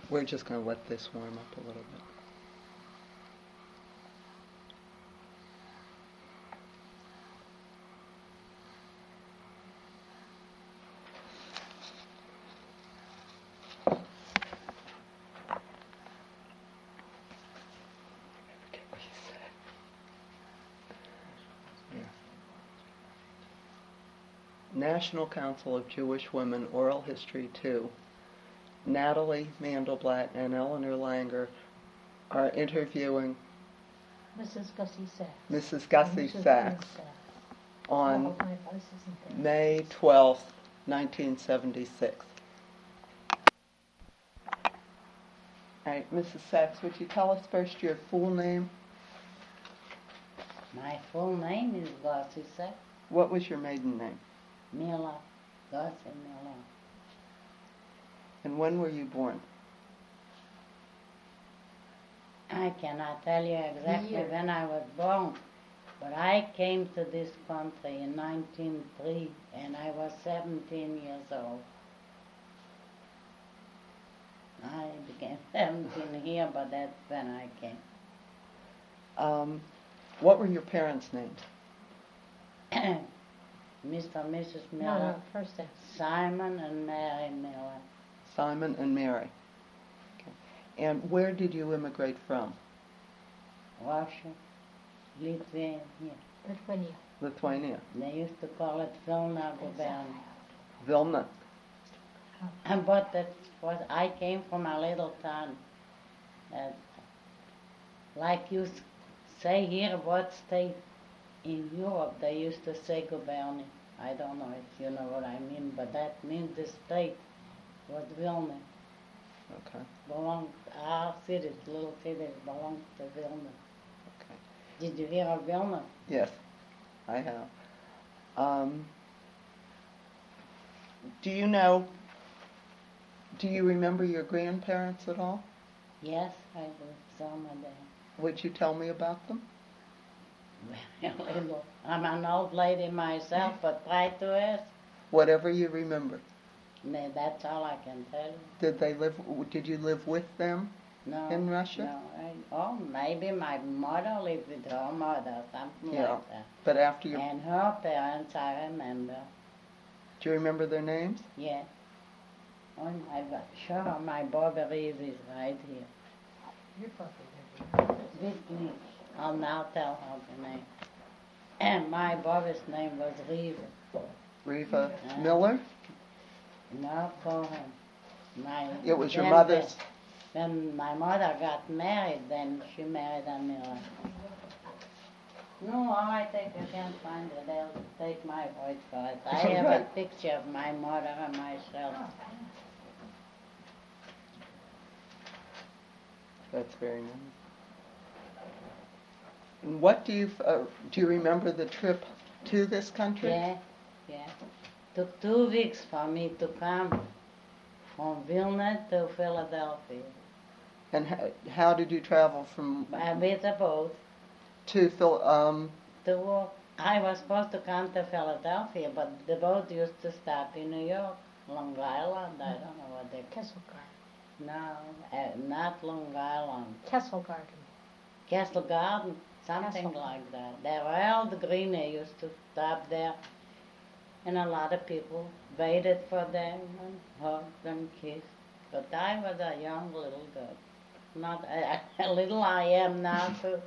We're just going to let this warm up a little bit. National Council of Jewish Women, Oral History 2. Natalie Mandelblatt and Eleanor Langer are interviewing Mrs. Gussie Sachs. Mrs. Gussie Sachs on May 12th, 1976. All right, Mrs. Sachs, would you tell us first your full name? My full name is Gussie Sachs. What was your maiden name? Miller. Gussie Miller. And when were you born? I cannot tell you exactly when I was born, but I came to this country in 1903 and I was 17 years old. I became 17 here, but that's when I came. What were your parents' names? Mr. and Mrs. Miller. No, first name. Simon and Mary Miller. Simon and Mary. Okay. And where did you immigrate from? Russia, Lithuania. Lithuania. They used to call it Vilna Gubernia. Vilna. But that was, I came from a little town. Like you say here, what state in Europe they used to say Gubernia. I don't know if you know what I mean, but that means the state was Vilna. Okay. Our cities, little cities, belonged to Vilna. Okay. Did you hear of Vilna? Yes, I have. Do you remember your grandparents at all? Yes, I do. Some of them. Would you tell me about them? I'm an old lady myself, but try to ask. Whatever you remember. That's all I can tell you. Did you live with them No. in Russia? No. Maybe my mother lived with her mother, something like that. But after you... And her parents, I remember. Do you remember their names? Yeah. Sure, my Burberry is right here. Whitney. I'll now tell her the name. And my Bobby's name was Riva. Riva Miller? No, Cohen. It was your mother's? When my mother got married, then she married a Miller. No, I think you can't find it. They'll take my word for it. I have a picture of my mother and myself. That's very nice. And what do you remember the trip to this country? Yeah. Took 2 weeks for me to come from Vilna to Philadelphia. And how did you travel from... With a boat. To I was supposed to come to Philadelphia, but the boat used to stop in New York, Long Island. I don't know what they... Castle Garden. No, not Long Island. Castle Garden. Castle Garden, something like that. There were all the Greene used to stop there, and a lot of people waited for them and hugged and kissed. But I was a young little girl. Not a little I am now too.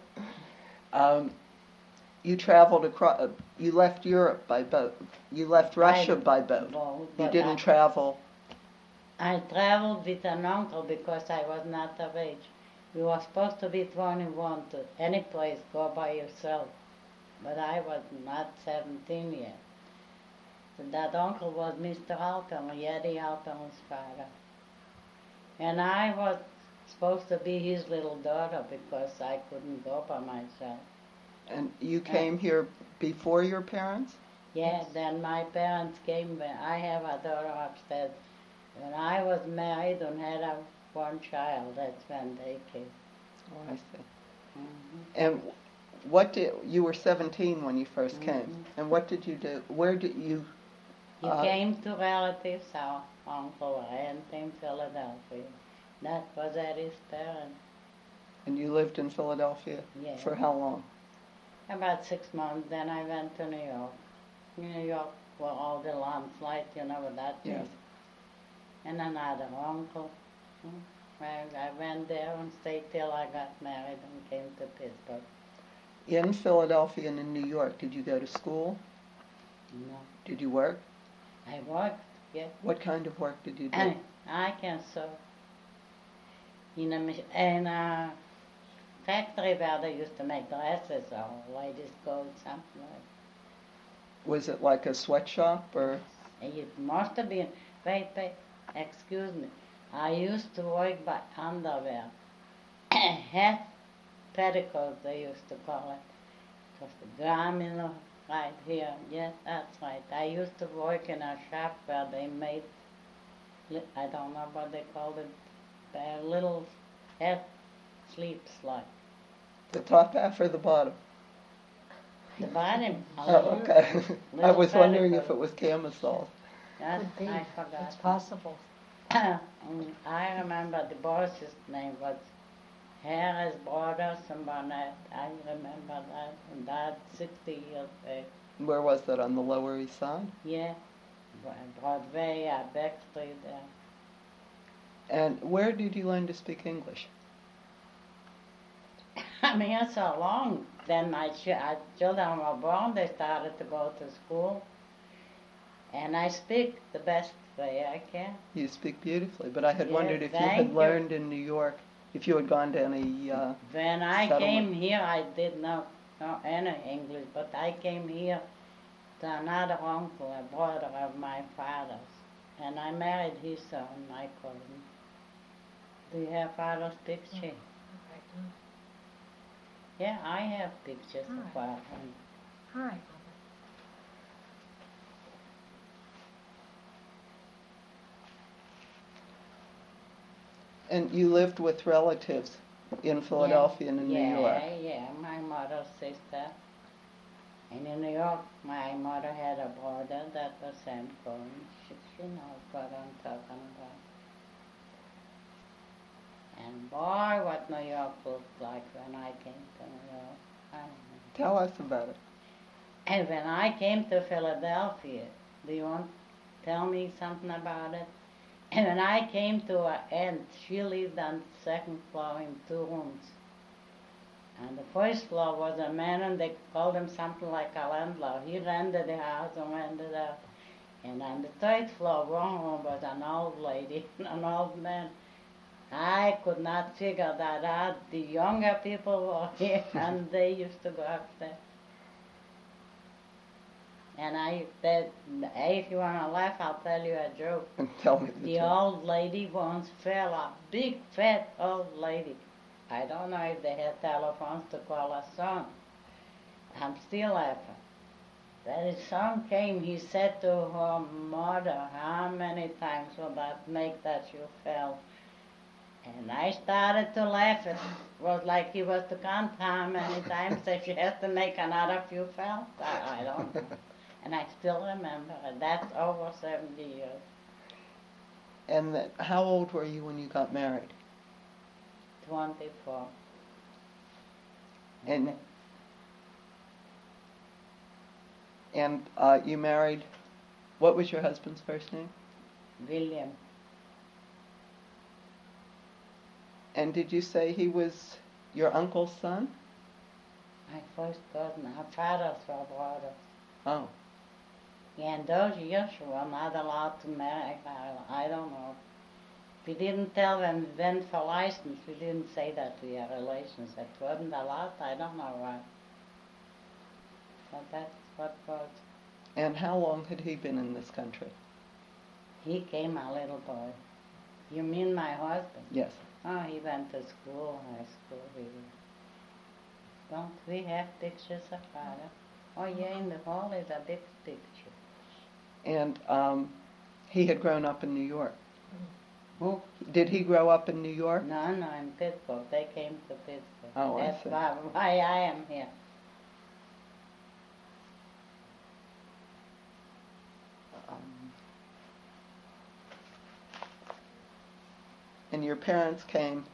You traveled across. You left Europe by boat. You left Russia by boat. You didn't travel. I traveled with an uncle because I was not of age. You were supposed to be 21 to any place, go by yourself. But I was not 17 yet. So that uncle was Mr. Halpern, Yeti Halpern's father. And I was supposed to be his little daughter because I couldn't go by myself. And you came here before your parents? Yeah, then my parents came. I have a daughter upstairs. When I was married and had one child, that's when they came. Oh, I see. Mm-hmm. And you were 17 when you first came. And what did you do? Where did you... You came to relatives, our uncle, and in Philadelphia. That was Eddie's parents. And you lived in Philadelphia Yeah. for how long? About 6 months. Then I went to New York. New York, where all the landslide, you know what that Yes. means. And another uncle. I went there and stayed till I got married and came to Pittsburgh. In Philadelphia and in New York, did you go to school? No. Did you work? I worked, yeah. What kind of work did you do? And I can sew. In a factory where they used to make dresses or ladies' coats, something like Was it like a sweatshop or? that. It must have been, wait, excuse me. I used to work by underwear. Hat petticoats, they used to call it. Just the Grammy right here. Yes, that's right. I used to work in a shop where they made, I don't know what they called it, little hat sleeves like. The top half or the bottom? The bottom. Oh, okay. I little was wondering if petticoat. it was camisole. That, Could be. I forgot. It's possible. I remember the boss's name was Harris Brothers and Barnett. I remember that. And that 60 years back. Where was that, on the Lower East Side? Yeah. Broadway, Beck Street there. And where did you learn to speak English? I mean, it's so long. Then my children were born, they started to go to school. And I speak the best way I can. You speak beautifully, but I had Yeah, wondered if you thank had you. learned in New York, if you had gone to any, When I settlement. came here, I did not know any English, but I came here to another uncle, a brother of my father's. And I married his son, my cousin. Do you have father's picture? Yeah, I have pictures of father. Hi. and you lived with relatives in Philadelphia and in New York. Yeah, my mother's sister. And in New York, my mother had a brother that was Sam Cohen. She knows what I'm talking about. And boy, what New York looked like when I came to New York. I don't know. Tell us about it. And when I came to Philadelphia, do you want to tell me something about it? And when I came to her aunt, she lived on the second floor in 2 rooms. And the first floor was a man, and they called him something like a landlord. He rented the house and rented out. And on the 3rd floor, one room was an old lady, an old man. I could not figure that out. The younger people were here, and they used to go upstairs. And if you want to laugh, I'll tell you a joke. And tell me the The truth. old lady once fell, a big fat old lady. I don't know if they had telephones to call her son. I'm still laughing. Then his son came, he said to her mother, how many times will that make that you fell? And I started to laugh. It was like he was to count how many times that she has to make another few falls. I don't know. And I still remember it. That's over 70 years. And how old were you when you got married? 24. And you married, what was your husband's first name? William. And did you say he was your uncle's son? My first cousin. Her fathers were brothers. Oh. And those years we were not allowed to marry. I don't know. We didn't tell them we went for license. We didn't say that we are relations. It wasn't allowed. I don't know why. But that's what was. And how long had he been in this country? He came a little boy. You mean my husband? Yes. Oh, he went to school, high school. Don't we have pictures of father? Oh, yeah, in the hall is a big picture. And he had grown up in New York. Who? Did he grow up in New York? No, in Pittsburgh. They came to Pittsburgh. Oh, I That's see. why I am here. And your parents came.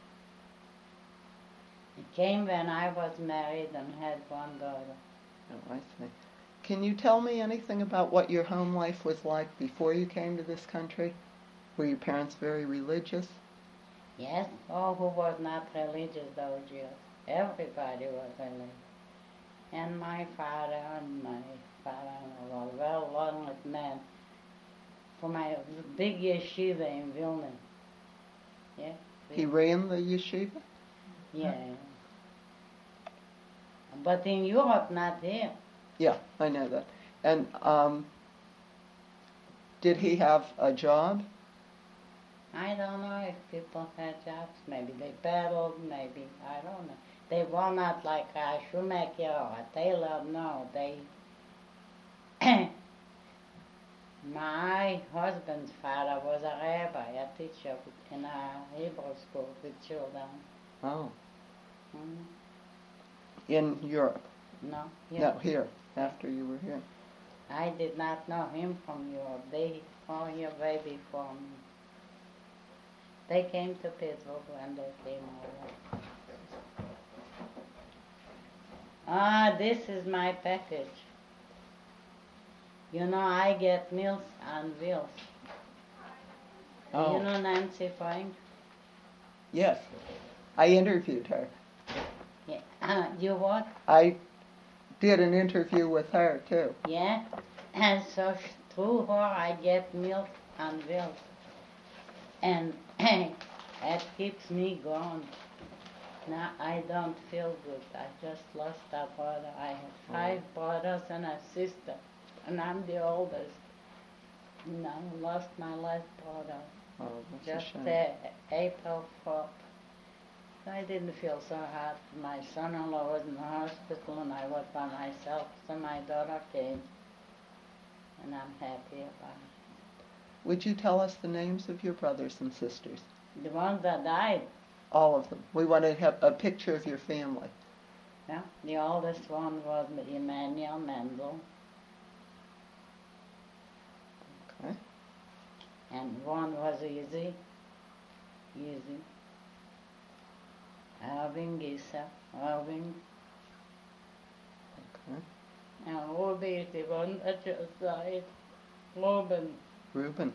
He came when I was married and had one daughter. Oh, I see. Can you tell me anything about what your home life was like before you came to this country? Were your parents very religious? Yes, oh, who was not religious those years? Everybody was religious. And my father and my father-in-law were well-learned men from my big yeshiva in Vilna. Yeah. He ran the yeshiva? Yeah. But in Europe, not here. Yeah, I know that. And did he have a job? I don't know if people had jobs. Maybe they paddled, maybe, I don't know. They were not like a shoemaker or a tailor, no. They, my husband's father was a rabbi, a teacher in a Hebrew school with children. Oh, Hmm? in Europe? No, No, here, after you were here. I did not know him from Europe. They were here way before me. They came to Pittsburgh when they came over. Ah, this is my package. You know, I get Meals on Wheels. Oh, You know Nancy Frank? yes. I interviewed her. Yeah. You what? I did an interview with her, too. Yeah. And so through her I get Meals on Wheels. And that keeps me going. Now I don't feel good. I just lost a brother. I had 5 brothers and a sister, and I'm the oldest. And I lost my last brother Oh, that's just a shame. April 4th. I didn't feel so hot. My son-in-law was in the hospital, and I was by myself. So my daughter came, and I'm happy about it. Would you tell us the names of your brothers and sisters? The ones that died. All of them. We want to have a picture of your family. Yeah, the oldest one was Emmanuel Mendel, Okay. and one was Easy. Irving Gisa, Irving, Okay. and Ruby is the one that just died, Ruben. Reuben.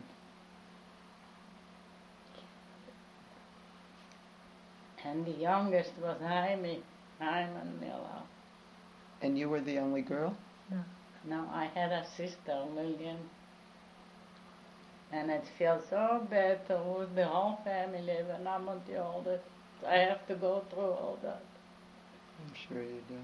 And the youngest was Hyman Miller. And you were the only girl? No, I had a sister, Lillian. And it feels so bad to lose the whole family when I'm not the oldest. I have to go through all that. I'm sure you do.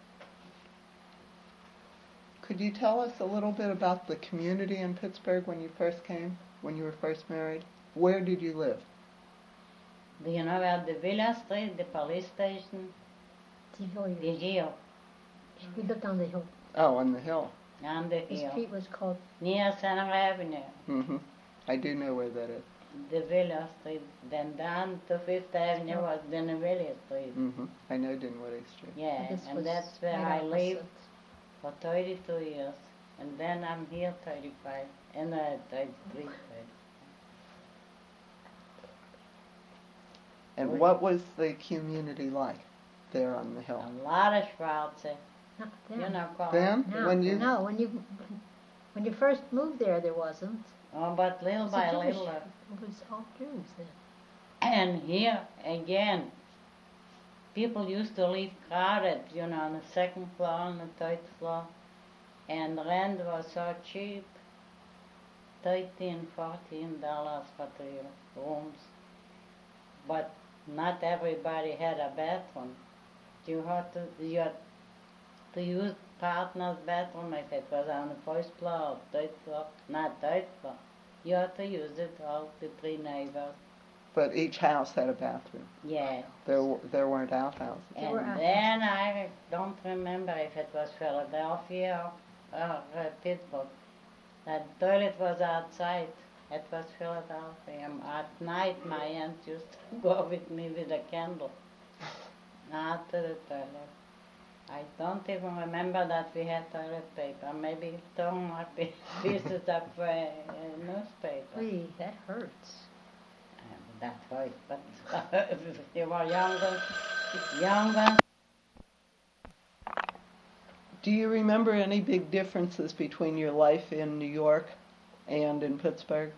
Could you tell us a little bit about the community in Pittsburgh when you first came, when you were first married? Where did you live? Do you know where the Villa Street, the police station, the hill, We lived on the hill. Oh, on the hill. on the The hill, street was called, near Center Avenue, Mm-hmm. I do know where that is. the Villa Street. Then down to Fifth Avenue was Dinwiddie Street. Mm-hmm. I know Dinwiddie Street. Yeah, this was and that's where right I lived opposite. for 32 years. And then I'm here 35, and 33. And Where- what was the community like there on the A hill? lot of Schwarze. No, You then. know, Carl. Then? No, When you... no, when you first moved there wasn't. Oh, but little It was a by Jewish- little. It was all Jews then. And here again, people used to live crowded, you know, on the second floor, on the third floor, and rent was so cheap, $13, $14 for 3 rooms. But not everybody had a bathroom. You had to use partner's bathroom if it was on the first floor or third floor, not third floor. You had to use it all the 3 neighbors. But each house had a bathroom. Yeah. There weren't outhouses. There were And then I don't remember if it was Philadelphia or Pittsburgh. The toilet was outside. It was Philadelphia. At night, my aunt used to go with me with a candle out to the toilet. I don't even remember that we had toilet paper. Maybe torn up pieces of newspaper. Wee, that hurts. That's right. But if you were younger, Do you remember any big differences between your life in New York and in Pittsburgh?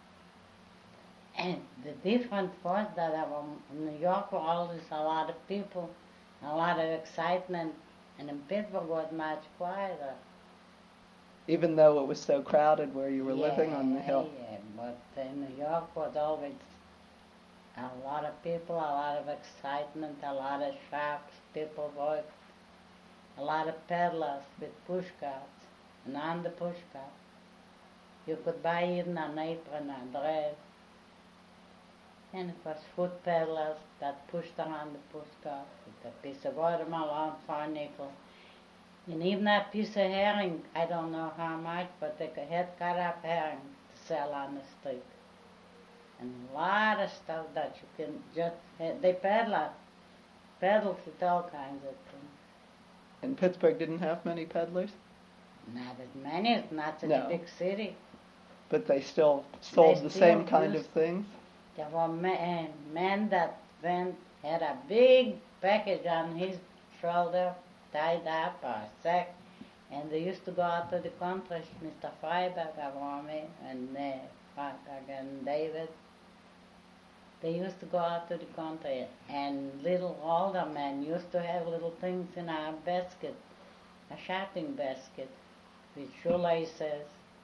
and the difference was that in New York were always a lot of people, a lot of excitement, and in Pittsburgh was much quieter. Even though it was so crowded where you were living on the hill? Yeah, but in New York was always a lot of people, a lot of excitement, a lot of shops, people worked, a lot of peddlers with push carts, and on the push cart you could buy even an apron, a dress, and it was food peddlers that pushed around the push cart with a piece of watermelon for a nickel. And even a piece of herring, I don't know how much, but they had cut up herring to sell on the street. And a lot of stuff that you can just, they peddled with all kinds of things. And Pittsburgh didn't have many peddlers? Not as many, it's not such No. a big city. But they still sold They the still same kind of used- things? There were men that had a big package on his shoulder, tied up or sack, and they used to go out to the country, Mr. Freiberg, Avrami, and Freiberg and David. They used to go out to the country, and little older men used to have little things in a basket, a shopping basket, with shoelaces,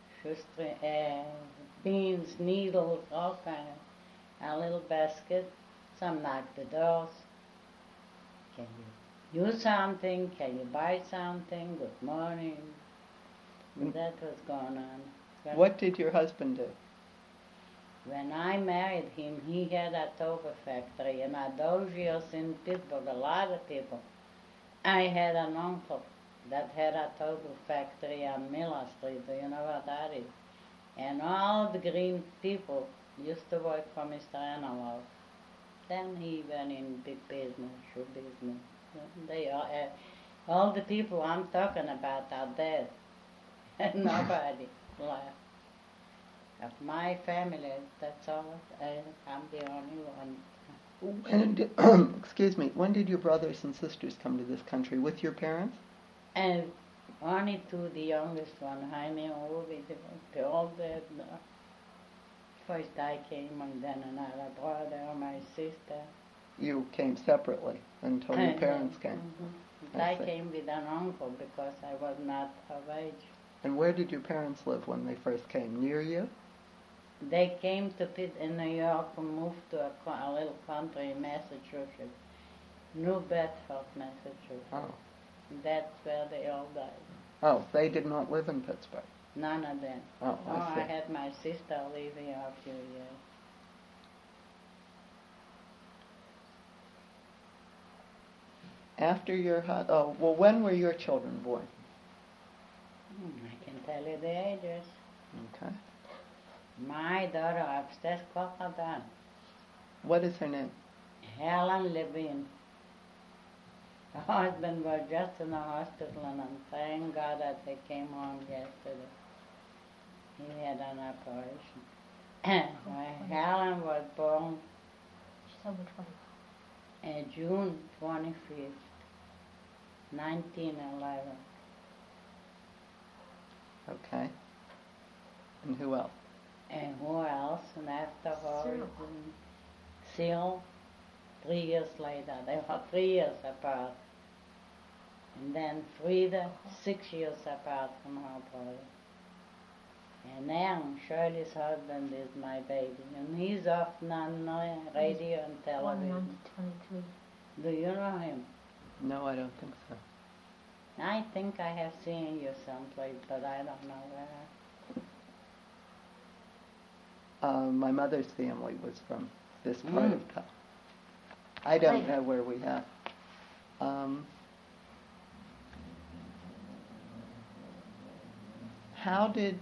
beans, needles, all kind of, a little basket. Some knocked the doors. Can you use something? Can you buy something? Good morning. Mm. That was going on. What did your husband do? When I married him, he had a toga factory, and at those years in Pittsburgh, a lot of people. I had an uncle that had a toga factory on Miller Street. Do you know what that is? And all the green people used to work for Mr. Analog. Then he went in big business, shoe business. They all the people I'm talking about are dead. And nobody left. Of my family, that's all. I'm the only one. And, excuse me, when did your brothers and sisters come to this country? With your parents? And only two, the youngest one, Jaime and Ruby, they're all dead now. First I came, and then another brother, my sister. You came separately until your parents came. But I I see. came with an uncle because I was not of age. And where did your parents live when they first came? Near you? They came to Pitt in New York and moved to a little country in Massachusetts, New Bedford, Massachusetts. Oh. That's where they all died. Oh, they did not live in Pittsburgh. None of them. Oh, Oh, I see. I had my sister live here a few years. After your when were your children born? I can tell you the ages. Okay. My daughter upstairs, Copadan, What is her name? Helen Levine. Her husband was just in the hospital, and thank God that they came home yesterday. He had an operation. Helen was born She's over 20. June 25th, 1911. Okay. And who else? And who else? And after her, Cyril. Cyril, 3 years later. They were 3 years apart. And then Frida, 6 years apart from her brother. And Aaron, Shirley's husband, is my baby. And he's often on radio and television. 123. Do you know him? No, I don't think so. I think I have seen you someplace, but I don't know where. My mother's family was from this part of town. I don't know where we have. How did,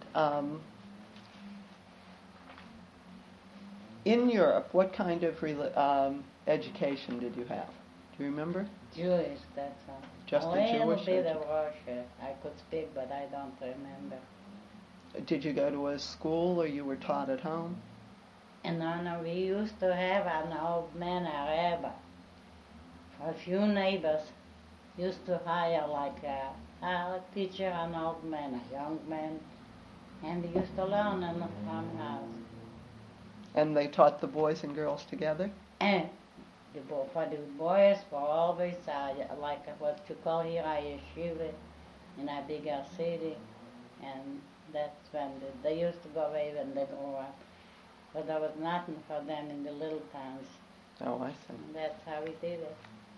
in Europe, what kind of education did you have? Do you remember? Jewish, that's all. Just a a little Jewish bit of Russia. I could speak, but I don't remember. Did you go to a school or you were taught at home? And no, we used to have an old man, a rabbi. A few neighbors used to hire like a teacher, an old man, a young man, and they used to learn in the farmhouse. And they taught the boys and girls together? And for the boys were always like what you call here a yeshiva in a bigger city, and that's when they used to go away when they grew up. But there was nothing for them in the little towns. Oh, I see. And that's how we did it.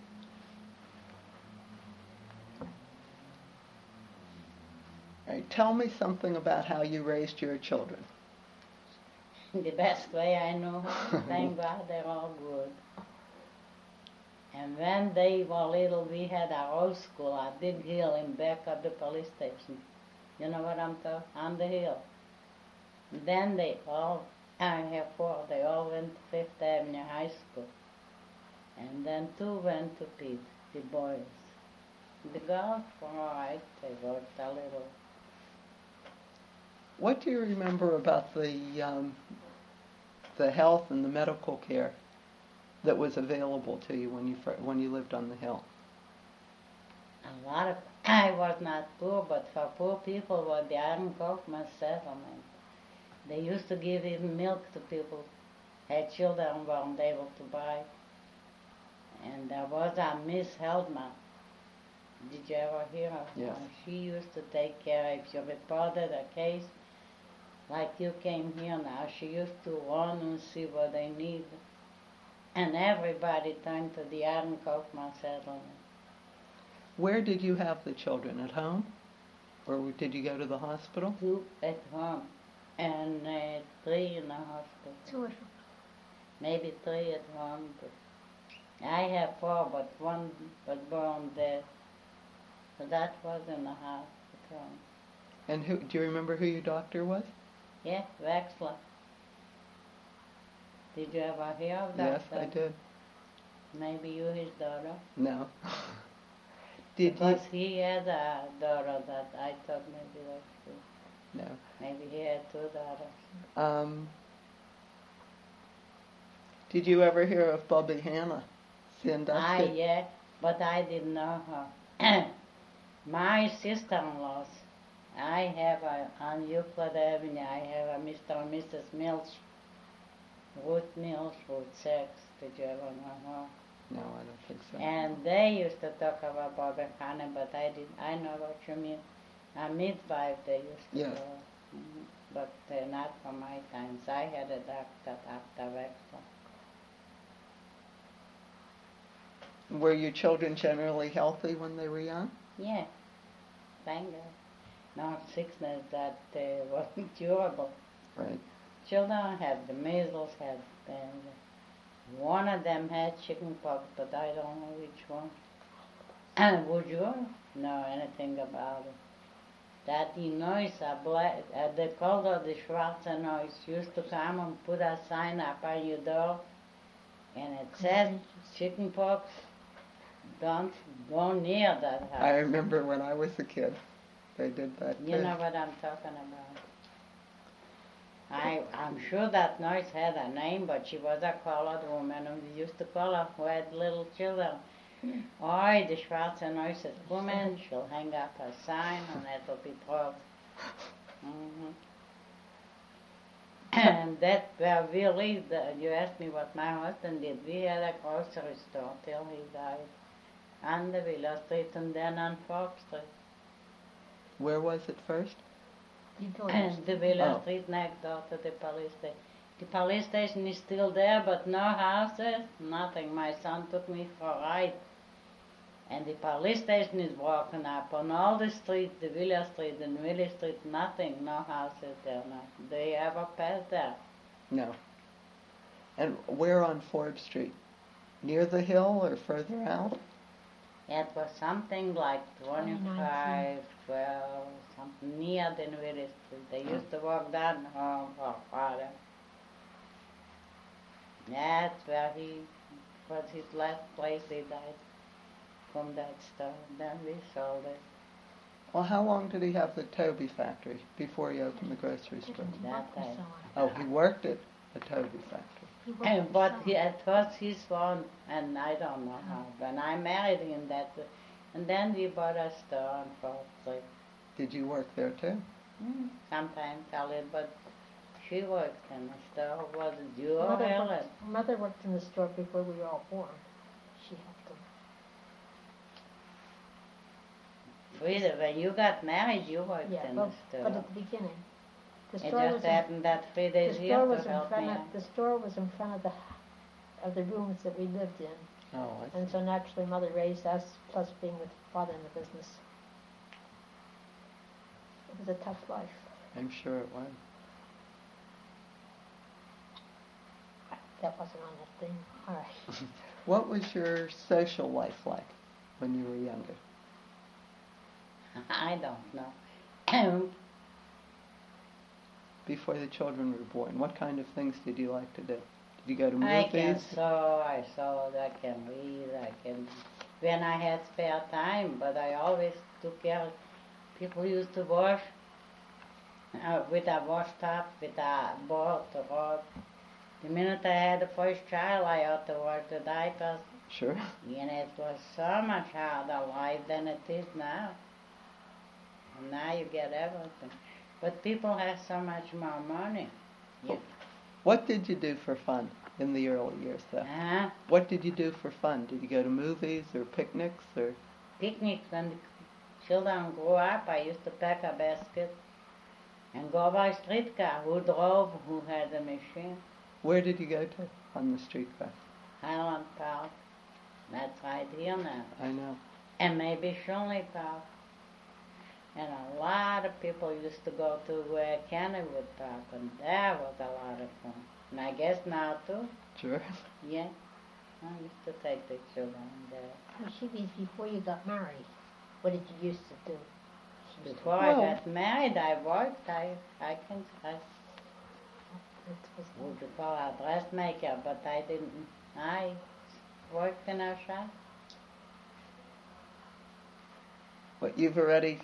All right, tell me something about how you raised your children. The best way I know how. Thank God they're all good. And when they were little, we had our old school, a big hill in back of the police station. You know what I'm talking? On the hill. Then they all, I have four, they all went to Fifth Avenue High School. And then two went to Pitt, the boys. The girls were all right, they worked a little. What do you remember about the health and the medical care that was available to you when you lived on the hill? A lot of, I was not poor, but for poor people was the Aaron Kaufman settlement. They used to give even milk to people, had children weren't able to buy. And there was a Miss Heldman. Did you ever hear of her? Yes. She used to take care, if you reported a case, like you came here now, she used to run and see what they need. And everybody turned to the Aaron Kaufman settlement. Where did you have the children? At home? Or did you go to the hospital? Two at home and 3 in the hospital. Two. Maybe 3 at home. But I have 4, but one was born dead. So that was in the house at home. And do you remember who your doctor was? Yeah, Wexler. Did you ever hear of that? Yes, I did. Maybe you his daughter? No. Because he had a daughter that I thought maybe that's true. No. Maybe he had 2 daughters. Did you ever hear of Bobby Hannah? Sandusky? Yeah, but I didn't know her. My sister-in-laws, I have on Euclid Avenue, I have a Mr. and Mrs. Mills, Ruth Mills, Ruth 6. Did you ever know her? No, I don't think so. And they used to talk about Bobby Hannah, but I know what you mean. A midwife they used to Yes. go. But not for my times. I had a doctor, Dr. Wexler. Were your children generally healthy when they were young? Yeah, thank God. No sickness that wasn't curable. Right. Children had the measles, had one of them had chicken pox, but I don't know which one. And would you know anything about it? That the noise, they called her the Schwarze noise, used to come and put a sign up on your door, and it said chicken pox. Don't go near that house. I remember when I was a kid, they did that too. You know what I'm talking about. I'm sure that nurse had a name, but she was a colored woman, and we used to call her who had little children. Oh, the Schwarze nurse is woman, she'll hang up her sign, and it'll be trouble. And that, well, we lived, you asked me what my husband did. We had a grocery store till he died. On the Villa Street and then on Fox Street. Where was it first? And the Villa Street next door to the police station. The police station is still there, but no houses, nothing. My son took me for a ride. And the police station is broken up on all the streets, the Villa Street and Willie Street, nothing, no houses there now. Do you ever pass there? No. And where on Forbes Street? Near the hill or further out? It was something like 25, 12, something near the Willie Street. They used to walk down home for father. That's where was his last place he died. From that store. Then we sold it. Well, how long did he have the Toby factory before he opened the grocery store? That time. Oh, he worked it. a toby factory. He worked And for but some. at first he's one, and I don't know how. When I married him, and then we bought a store on 4th Street. Did you work there too? Sometimes a little, but she worked in the store. Wasn't you or Mother Helen? Mother worked in the store before we were all born. She helped them. Frida, when you got married, you worked Yeah, in but the at store. the beginning, the It store was just in, happened that the Frida's here store was to in help front me. of the store was in front of the rooms that we lived in, Oh, I and see. so naturally Mother raised us, plus being with Father in the business. It was a tough life. I'm sure it was. That wasn't on the thing. All right. What was your social life like when you were younger? I don't know. Before the children were born, what kind of things did you like to do? Did you go to I movies? can sew, I sewed, I can read, I can... When I had spare time, but I always took care. People used to wash with a wash tub, with a board to rod. The minute I had the first child, I had to wash the diapers. Sure. And it was so much harder life than it is now. And now you get everything. But people have so much more money. Yeah. What did you do for fun in the early years, though? Uh-huh. What did you do for fun? Did you go to movies or picnics or? Picnics, when the children grew up, I used to pack a basket and go by streetcar. Who drove, who had a machine. Where did you go to on the streetcar? Highland Park. That's right here now. I know. And maybe Shirley Park. And a lot of people used to go to Kennywood Park, and that was a lot of fun. And I guess now too. Sure. Yeah. I used to take the children there. Well, she means before you got married. What did you used to do? Before Well- I got married, I worked. I would you call a dressmaker, but I didn't. I worked in a shop. But you've already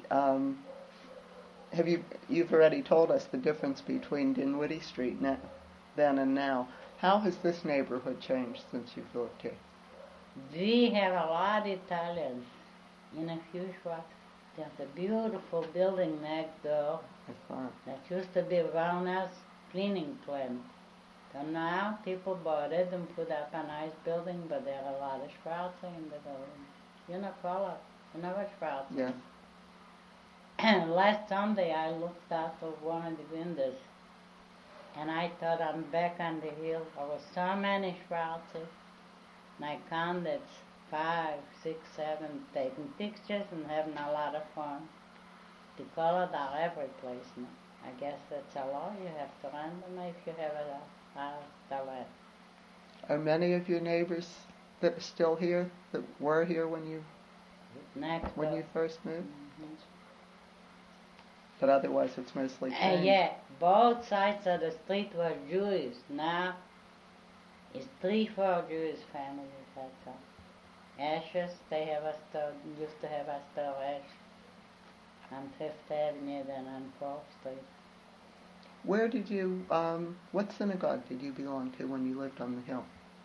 you've already told us the difference between Dinwiddie Street then and now. How has this neighborhood changed since you've lived here? We have a lot of Italians in a few shops. There's a beautiful building next door I thought. that used to be Warner's cleaning plant. So now people bought it and put up a nice building, but there are a lot of Schwarzer in the building. You know, color. You know what Schwarzer? Yeah. And last Sunday I looked out of one of the windows and I thought I'm back on the hill. There were so many Schwarzers. And I counted 5, 6, 7, taking pictures and having a lot of fun. The colors are every place now. I guess that's a law. You have to run them if you have a house to let. Are many of your neighbors that are still here, that were here when you Next when door. you first moved? Mhm. But otherwise it's mostly changed. Yeah, both sides of the street were Jews. Now it's 3-4 Jewish families, that's all. Ashes, they have a store, used to have a store Ash on 5th Avenue, then on 4th Street. Where did you, what synagogue did you belong to when you lived on the hill?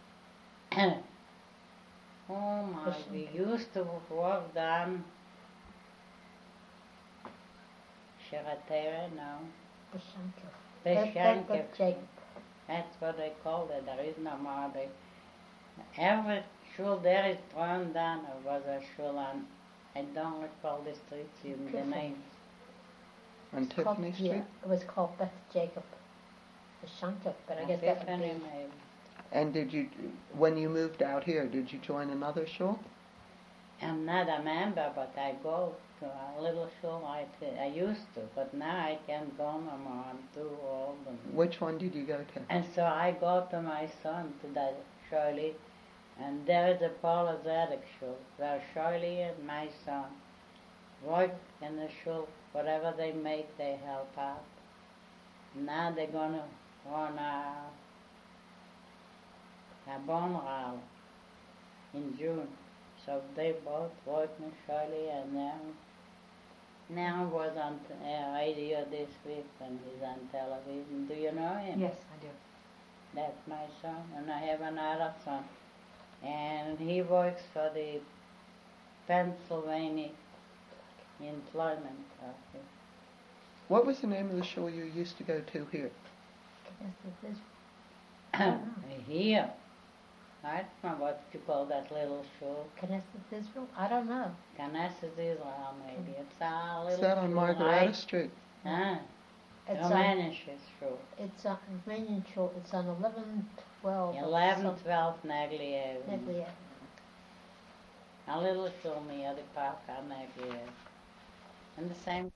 Oh my, we used to walk down Sharatera now. Peshanka. Jacob. That's what they called it. There is no more. Every shul there is thrown down. There was a shul on, I don't recall the streets, even the Tiffany. name. On Tiffany Street? Yeah, it was called Beth Jacob. Peshanka, but I guess that would Tiffany be... maybe. And did you, when you moved out here, did you join another shul? I'm not a member, but I go to a little shul. I used to, but now I can't go no more. I'm too old. Which one did you go to? And so I go to my son, to the Shirley, and there is a Paula Zedek shul, where Shirley and my son work in the shul. Whatever they make, they help out. Now they're going to run a bone rally in June. So they both work in Shirley, and now was on radio this week, and he's on television. Do you know him? Yes, I do. That's my son, and I have another son. And he works for the Pennsylvania Employment Office. What was the name of the shul you used to go to here? Here. I don't know what you call that little shul. Knesset Israel? I don't know. Knesset Israel, maybe. It's a little Is that on shul, Margaretta right? Street? Ah, It's on, Romanian shul. it's on Romanian shul. It's on 1112. 1112 Nagli Avenue. Neglia. A little shul near the park on Nagli Avenue. And the same